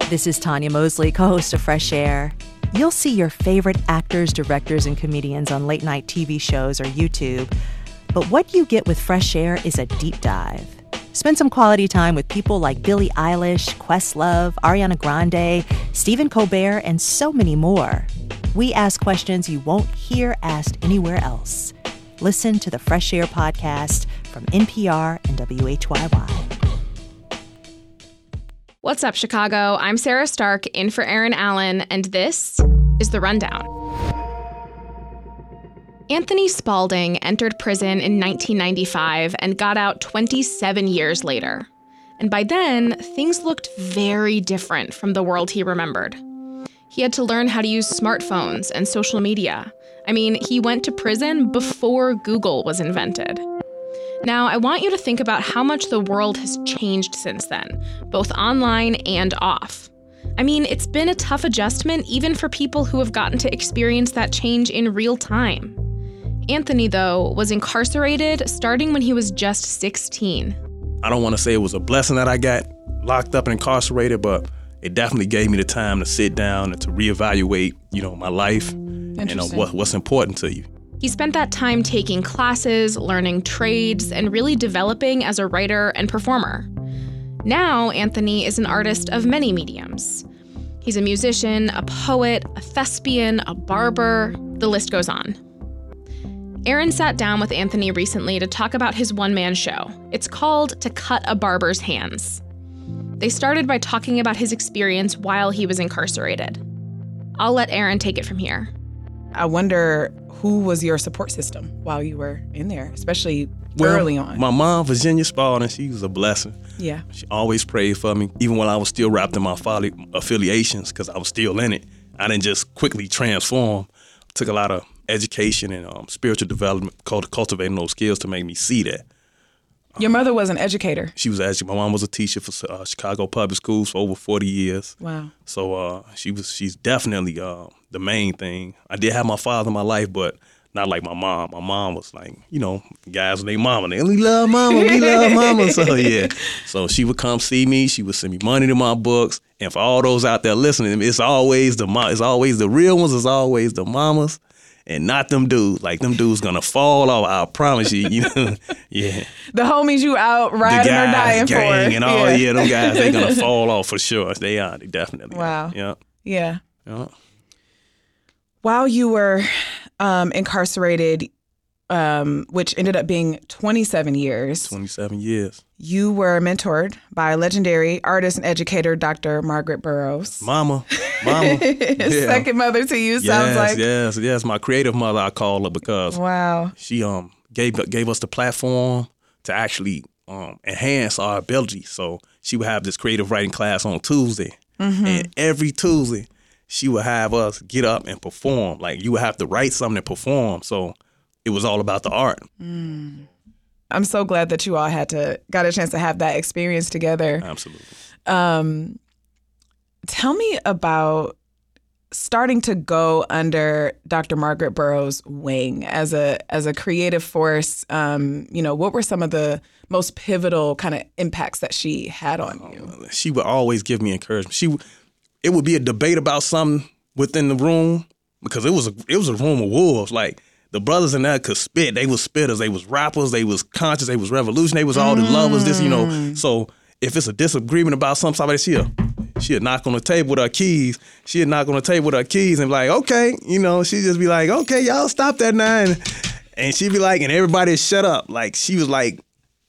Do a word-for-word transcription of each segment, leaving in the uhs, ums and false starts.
This is Tanya Mosley, co-host of Fresh Air. You'll see your favorite actors, directors, and comedians on late-night T V shows or YouTube. But what you get with Fresh Air is a deep dive. Spend some quality time with people like Billie Eilish, Questlove, Ariana Grande, Stephen Colbert, and so many more. We ask questions you won't hear asked anywhere else. Listen to the Fresh Air podcast from N P R and W H Y Y. What's up, Chicago? I'm Sarah Stark, in for Aaron Allen, and this is The Rundown. Anthony Spalding entered prison in nineteen ninety-five and got out twenty-seven years later. And by then, things looked very different from the world he remembered. He had to learn how to use smartphones and social media. I mean, he went to prison before Google was invented. Now, I want you to think about how much the world has changed since then, both online and off. I mean, it's been a tough adjustment even for people who have gotten to experience that change in real time. Anthony, though, was incarcerated starting when he was just sixteen. I don't want to say it was a blessing that I got locked up and incarcerated, but it definitely gave me the time to sit down and to reevaluate, you know, my life and you know, what, what's important to you. He spent that time taking classes, learning trades, and really developing as a writer and performer. Now, Anthony is an artist of many mediums. He's a musician, a poet, a thespian, a barber, the list goes on. Aaron sat down with Anthony recently to talk about his one-man show. It's called To Cut a Barber's Hands. They started by talking about his experience while he was incarcerated. I'll let Aaron take it from here. I wonder, who was your support system while you were in there, especially well, early on? My mom, Virginia Spalding, she was a blessing. Yeah. She always prayed for me, even when I was still wrapped in my affiliations, because I was still in it. I didn't just quickly transform. It took a lot of education and um, spiritual development, cultivating those skills to make me see that. Your mother was an educator. She was educator. My mom was a teacher for uh, Chicago public schools for over forty years. Wow. So uh, she was. She's definitely uh, the main thing. I did have my father in my life, but not like my mom. My mom was like, you know, guys with their mama. They only love mama. We love mama. So yeah. So she would come see me. She would send me money to my books. And for all those out there listening, it's always the mo- It's always the real ones. It's always the mamas. And not them dudes. Like, them dudes gonna fall off, I promise you. You know, yeah. The homies you out riding or dying gang for. and all, yeah. yeah, them guys, they gonna fall off for sure. They are, they definitely wow. are. Yeah. Yeah. Yeah. While you were um, incarcerated, um, which ended up being twenty-seven years. twenty-seven years. You were mentored by legendary artist and educator, Doctor Margaret Burroughs. Mama. Mama. Yeah. Second mother to you, yes, sounds like. Yes, yes. My creative mother, I call her, because wow. she um gave gave us the platform to actually um enhance our ability. So she would have this creative writing class on Tuesday. Mm-hmm. And every Tuesday, she would have us get up and perform. Like, you would have to write something and perform. So it was all about the art. Mm. I'm so glad that you all had to got a chance to have that experience together. Absolutely. Um, tell me about starting to go under Doctor Margaret Burroughs' wing as a as a creative force. Um, you know, what were some of the most pivotal kind of impacts that she had on you? She would always give me encouragement. She, it would be a debate about something within the room, because it was a it was a room of wolves. Like, the brothers in there could spit. They was spitters. They was rappers. They was conscious. They was revolution. They was all the lovers. This, you know. So if it's a disagreement about something, somebody she'll she'll knock on the table with her keys. She'll knock on the table with her keys and be like, okay, you know. She just be like, okay, y'all stop that now. And, and she'd be like, and everybody shut up. Like, she was like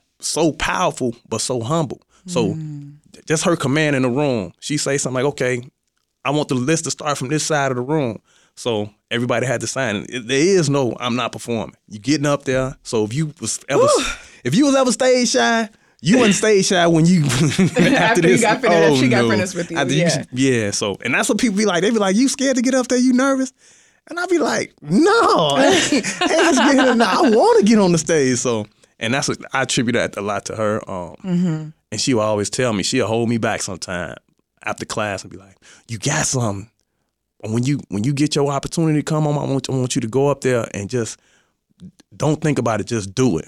so powerful but so humble. So mm. just her command in the room. She say something like, okay, I want the list to start from this side of the room. So everybody had to sign. There is no, I'm not performing. You getting up there. So if you was ever, Ooh. if you was ever stage shy, you wasn't stage shy when you after, after this. You got finished, oh, she got no. finished with you. After yeah. You, yeah. So, and that's what people be like. They be like, you scared to get up there? You nervous? And I be like, no, I, ain't, I, ain't scared. No, I want to get on the stage. So, and that's what I attribute that a lot to her. Um, mm-hmm. And she will always tell me, she'll hold me back sometime after class and be like, you got something. When you when you get your opportunity to come on, I want, I want you to go up there and just don't think about it, just do it.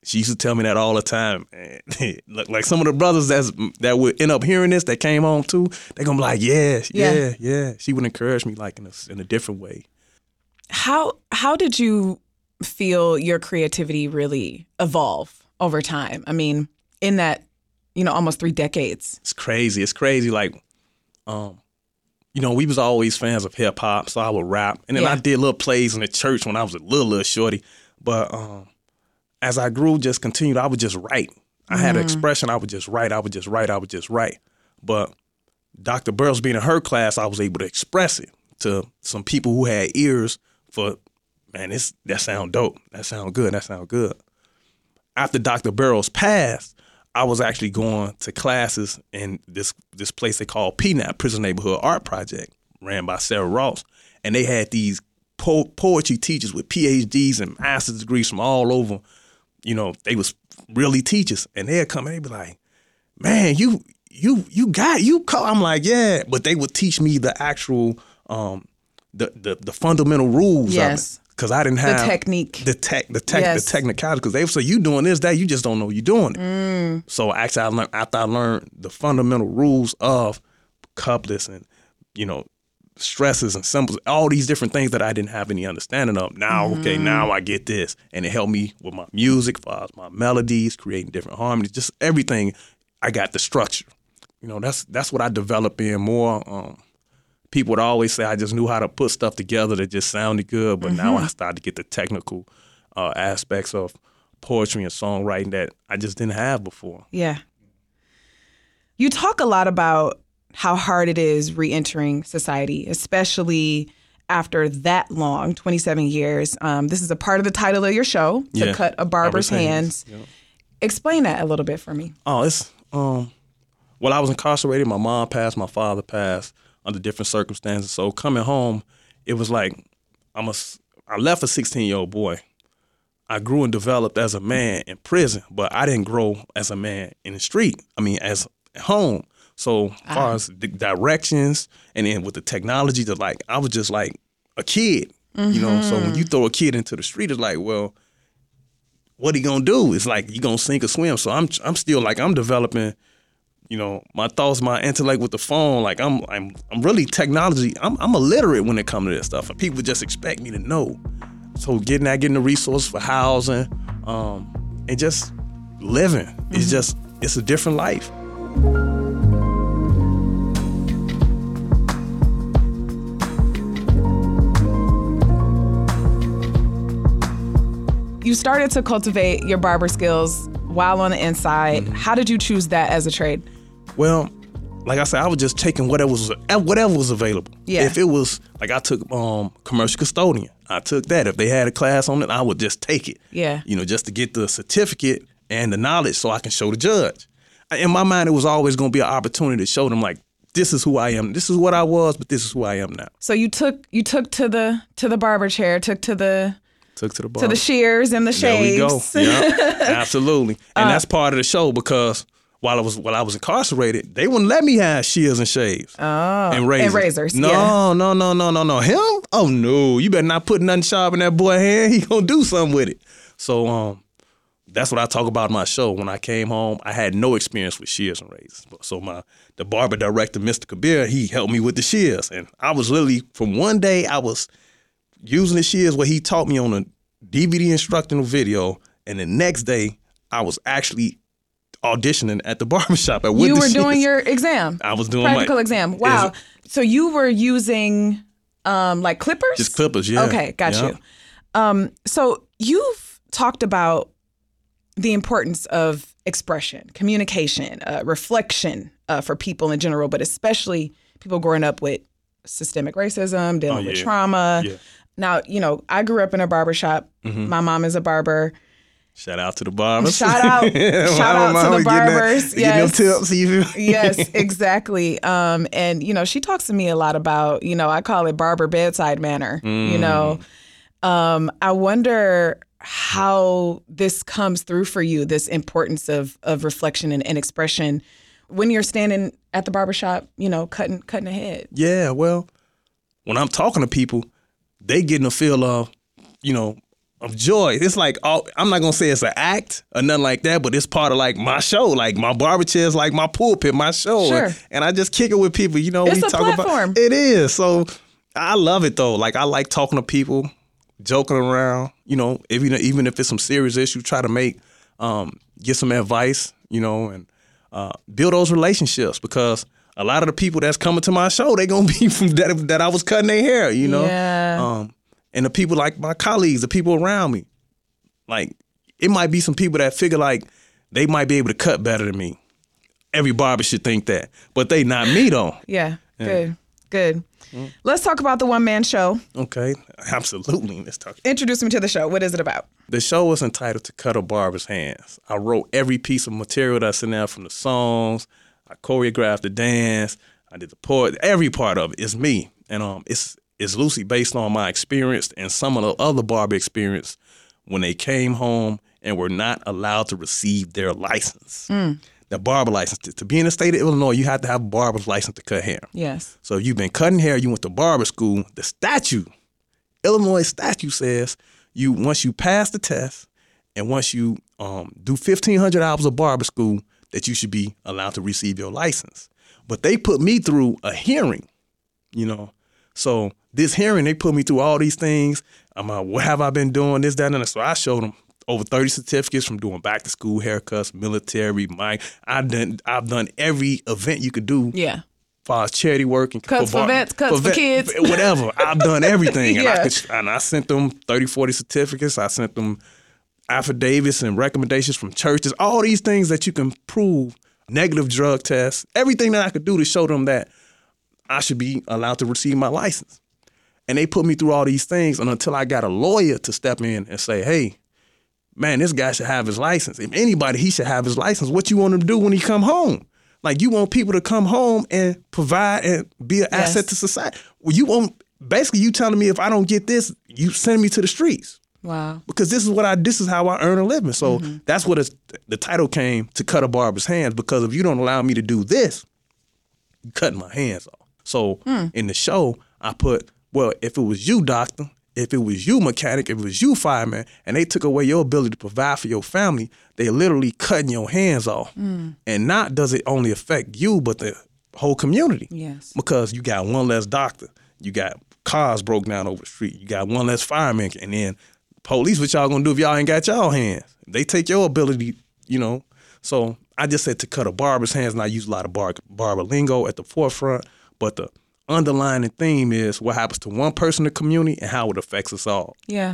She used to tell me that all the time. And look, like some of the brothers that's, that would end up hearing this, that came home too, they're going to be like, yeah, yeah, yeah, yeah. She would encourage me like in a, in a different way. How how did you feel your creativity really evolve over time? I mean, in that, you know, almost three decades. It's crazy. It's crazy. Like, um, you know, we was always fans of hip hop, so I would rap. And then Yeah. I did little plays in the church when I was a little, little shorty. But um, as I grew, just continued, I would just write. I had an expression, I would just write, I would just write, I would just write. But Doctor Burroughs being in her class, I was able to express it to some people who had ears for, man, this that sound dope. That sound good. That sound good. After Doctor Burroughs passed, I was actually going to classes in this this place they call P N A P, Prison Neighborhood Art Project, ran by Sarah Ross. And they had these po- poetry teachers with P H Ds and master's degrees from all over. You know, they was really teachers. And they'd come and they'd be like, man, you you you got, you call. I'm like, yeah. But they would teach me the actual, um, the, the, the fundamental rules Yes. of it. Because I didn't have The technique. the tech, the tech, Yes. the technicality. Because they would say, you doing this, that, you just don't know you're doing it. Mm. So actually, I learned after I learned the fundamental rules of couplets and, you know, stresses and symbols, all these different things that I didn't have any understanding of. Now, Mm-hmm. okay, now I get this, and it helped me with my music, for my melodies, creating different harmonies, just everything. I got the structure. You know, that's that's what I developed in more. Um, people would always say I just knew how to put stuff together that just sounded good, but now I started to get the technical uh, aspects of poetry and songwriting that I just didn't have before. Yeah. You talk a lot about how hard it is re-entering society, especially after that long, twenty-seven years. Um, this is a part of the title of your show, To Yeah. Cut a Barber's Barber's Hands. Hands, yeah. Explain that a little bit for me. Oh, it's um. Well, I was incarcerated. My mom passed. My father passed under different circumstances. So coming home, it was like I'm a. I left a sixteen year old boy. I grew and developed as a man in prison, but I didn't grow as a man in the street. I mean, as at home. So as far as the directions and then with the technology, that like I was just like a kid, you know. So when you throw a kid into the street, it's like, well, what he gonna do? It's like you gonna sink or swim. So I'm I'm still like I'm developing, you know, my thoughts, my intellect with the phone. Like I'm I'm I'm really technology. I'm I'm illiterate when it comes to this stuff, and people just expect me to know. So getting that, getting the resources for housing, um, and just living. It's just it's a different life. You started to cultivate your barber skills while on the inside. Mm-hmm. How did you choose that as a trade? Well, like I said, I was just taking whatever was whatever was available. Yeah. If it was like I took um, commercial custodian, I took that. If they had a class on it, I would just take it. Yeah. You know, just to get the certificate and the knowledge so I can show the judge. In my mind, it was always going to be an opportunity to show them like, this is who I am. This is what I was, but this is who I am now. So you took you took to the to the barber chair, took to the Took to the bar. to the shears and the There we go. shaves. Yeah, absolutely. And that's part of the show because while I was while I was incarcerated, they wouldn't let me have shears and shaves. Oh, and razors. and razors, No, yeah. no, no, no, no, no. Him? Oh no. You better not put nothing sharp in that boy hand. He gonna do something with it. So um that's what I talk about in my show. When I came home, I had no experience with shears and razors. So my the barber director, Mister Kabir, he helped me with the shears. And I was literally, from one day I was using the shears what he taught me on a D V D instructional video, and the next day I was actually auditioning at the barbershop. At You the were doing shears. your exam. I was doing practical my exam. Wow. So you were using um, like clippers? Just clippers, yeah. Okay, got Yeah. you. Um, so you've talked about the importance of expression, communication, uh, reflection uh, for people in general, but especially people growing up with systemic racism, dealing Oh, with yeah. trauma. Yeah. Now, you know, I grew up in a barbershop. Mm-hmm. My mom is a barber. Shout out to the barbers. Shout out, shout out to the barbers. Getting, that, Yes. getting them tips. You feel? Yes, exactly. Um, and you know, she talks to me a lot about, you know, I call it barber bedside manner. Mm. You know, um, I wonder how this comes through for you. This importance of of reflection and, and expression when you're standing at the barbershop, you know, cutting cutting a head. Yeah. Well, when I'm talking to people, they getting a feel of, you know, of joy. It's like, all, I'm not gonna say it's an act or nothing like that, but it's part of like my show. Like my barber chair is like my pulpit, my show. Sure. And, and I just kick it with people. You know, It's we a talk platform. about it is. So I love it though. Like I like talking to people, joking around. You know, even even if it's some serious issue, try to make um, get some advice. You know, and uh, build those relationships because a lot of the people that's coming to my show, they gonna be from that that I was cutting their hair. You know. Yeah. Um, And the people like my colleagues, the people around me, like it might be some people that figure like they might be able to cut better than me. Every barber should think that, but they not me though. Yeah, Yeah. good, good. Mm. Let's talk about the one-man show. Okay, absolutely. Let's talk. Introduce me to the show. What is it about? The show was entitled To Cut a Barber's Hands. I wrote every piece of material that's in there from the songs. I choreographed the dance. I did the poet. Every part of it is me, and um, it's it's loosely based on my experience and some of the other barber experience when they came home and were not allowed to receive their license. Mm. The barber license. To be in the state of Illinois, you have to have a barber's license to cut hair. Yes. So if you've been cutting hair, you went to barber school, the statute, Illinois statute says you once you pass the test and once you um, do fifteen hundred hours of barber school, that you should be allowed to receive your license. But they put me through a hearing, you know. So this hearing, they put me through all these things. I'm like, what have I been doing? This, that, and that. So I showed them over thirty certificates from doing back to school haircuts, military, my I've done I've done every event you could do. Yeah. As far as charity work and Cuts for, bar- vets, cuts for, vet- kids. whatever. I've done everything. Yeah. And I could, and I sent them thirty, forty certificates. I sent them affidavits and recommendations from churches, all these things that you can prove, negative drug tests, everything that I could do to show them that I should be allowed to receive my license. And they put me through all these things, and until I got a lawyer to step in and say, hey, man, this guy should have his license. If anybody, he should have his license. What you want him to do when he come home? Like, you want people to come home and provide and be an Yes. asset to society. Well, you want, basically you telling me if I don't get this, you send me to the streets. Wow. Because this is what I, this is how I earn a living. So mm-hmm. that's what it's, the title came, To Cut a Barber's Hands, because if you don't allow me to do this, you're cutting my hands off. So mm. in the show, I put, well, if it was you, doctor, if it was you, mechanic, if it was you, fireman, and they took away your ability to provide for your family, they literally cutting your hands off. Mm. And not does it only affect you, but the whole community. Yes. Because you got one less doctor, you got cars broke down over the street, you got one less fireman, and then police, what y'all gonna do if y'all ain't got y'all hands? They take your ability, you know. So I just said to cut a barber's hands, and I use a lot of bar- barber lingo at the forefront, but the underlying theme is what happens to one person in the community and how it affects us all. Yeah.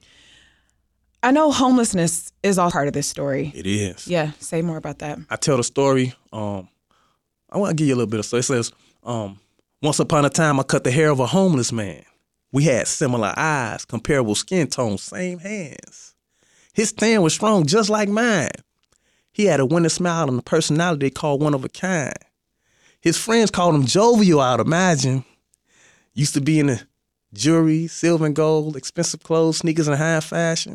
I know homelessness is all part of this story. It is. Yeah, say more about that. I tell the story. Um, I want to give you a little bit of story. It says, um, once upon a time, I cut the hair of a homeless man. We had similar eyes, comparable skin tones, same hands. His tan was strong just like mine. He had a winning smile and a personality they called one of a kind. His friends called him jovial, I'd imagine. Used to be in the jewelry, silver and gold, expensive clothes, sneakers, and high fashion.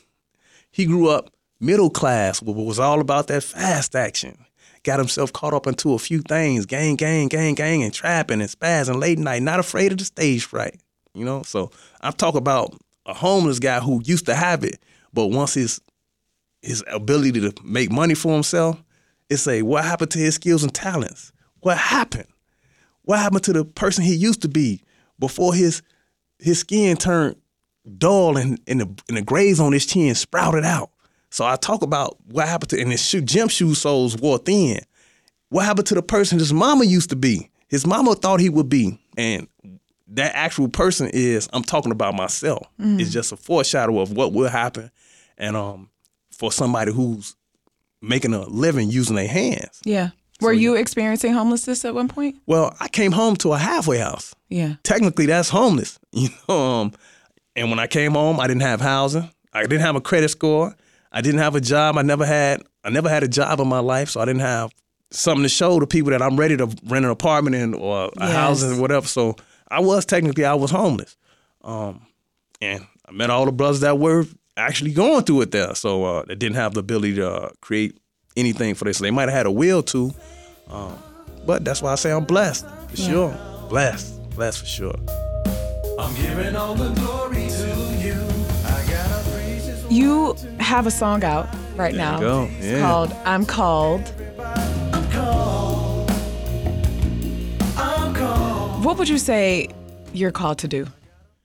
He grew up middle class, but was all about that fast action. Got himself caught up into a few things, gang, gang, gang, gang, and trapping and spazzing late night, not afraid of the stage fright. You know, so I'm talking about a homeless guy who used to have it, but once his his ability to make money for himself, it's a, what happened to his skills and talents? What happened? What happened to the person he used to be before his his skin turned dull and, and, the, and the grays on his chin sprouted out? So I talk about what happened to, and his shoe, gym shoe soles wore thin. What happened to the person his mama used to be? His mama thought he would be. And that actual person is, I'm talking about myself. Mm. It's just a foreshadow of what will happen. And um, for somebody who's making a living using their hands. Yeah. Were So, you yeah. experiencing homelessness at one point? Well, I came home to a halfway house. Yeah. Technically, that's homeless. You know, um, and when I came home, I didn't have housing. I didn't have a credit score. I didn't have a job. I never had. I never had a job in my life, so I didn't have something to show to people that I'm ready to rent an apartment in or a Yes. housing or whatever. So I was technically I was homeless, um, and I met all the brothers that were actually going through it there. So uh, they didn't have the ability to uh, create anything for this. So they might have had a will to, um, but that's why I say I'm blessed for Yeah. sure. Blessed, blessed for sure. I'm giving all the glory to you. I got a You have a song out right There now. you go. It's Yeah. called I'm Called. I'm called. I'm called. What would you say you're called to do?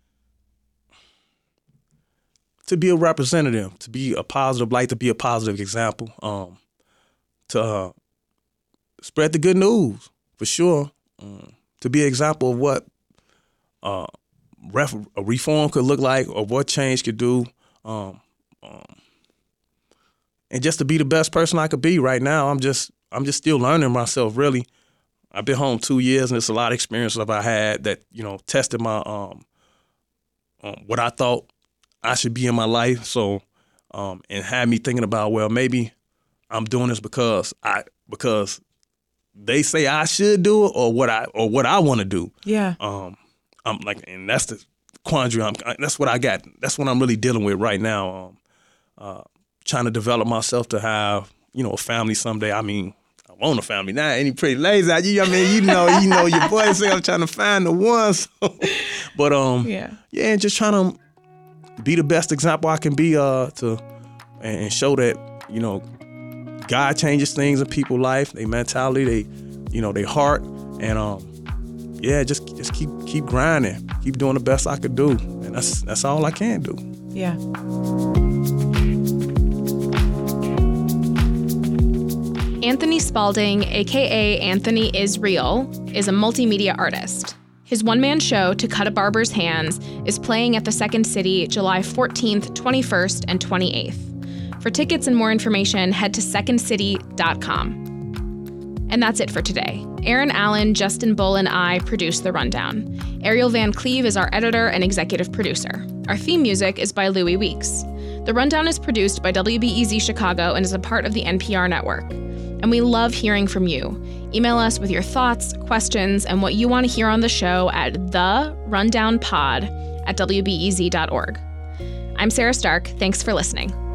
To be a representative, to be a positive light, to be a positive example, um, to uh, spread the good news, for sure. Um, to be an example of what uh, ref- a reform could look like or what change could do. Um, um, and just to be the best person I could be right now. I'm just I'm just still learning myself, really. I've been home two years, and it's a lot of experiences that I had that, you know, tested my um, um what I thought I should be in my life. So um and had me thinking about, well, maybe I'm doing this because I because they say I should do it, or what I or what I want to do. Yeah. Um I'm like, and that's the quandary. I'm, that's what I got. That's what I'm really dealing with right now. Um, uh, trying to develop myself to have, you know, a family someday. I mean, I want a family now. Any pretty ladies out you? I mean, you know, you know, your boy say I'm trying to find the one. So. But um, Yeah. yeah, just trying to be the best example I can be. Uh, to and show that, you know, God changes things in people's life, their mentality, they, you know, their heart, and um. Yeah, just just keep keep grinding, keep doing the best I could do, and that's that's all I can do. Yeah. Anthony Spalding, aka Anthony Is Real, is a multimedia artist. His one-man show, To Cut a Barber's Hands, is playing at the Second City July fourteenth, twenty-first, and twenty-eighth. For tickets and more information, head to second city dot com. And that's it for today. Aaron Allen, Justin Bull, and I produced The Rundown. Ariel Van Cleve is our editor and executive producer. Our theme music is by Louis Weeks. The Rundown is produced by W B E Z Chicago and is a part of the N P R network. And we love hearing from you. Email us with your thoughts, questions, and what you want to hear on the show at the rundown pod at w b e z dot org. I'm Sarah Stark. Thanks for listening.